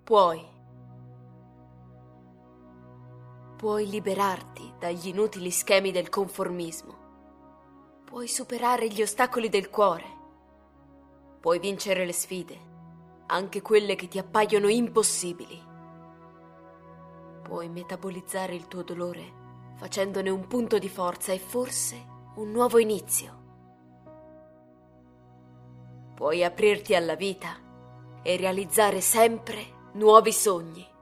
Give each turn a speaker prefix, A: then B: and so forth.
A: Puoi liberarti dagli inutili schemi del conformismo. Puoi superare gli ostacoli del cuore. Puoi vincere le sfide, anche quelle che ti appaiono impossibili. Puoi metabolizzare il tuo dolore facendone un punto di forza e forse un nuovo inizio. Puoi aprirti alla vita e realizzare sempre nuovi sogni.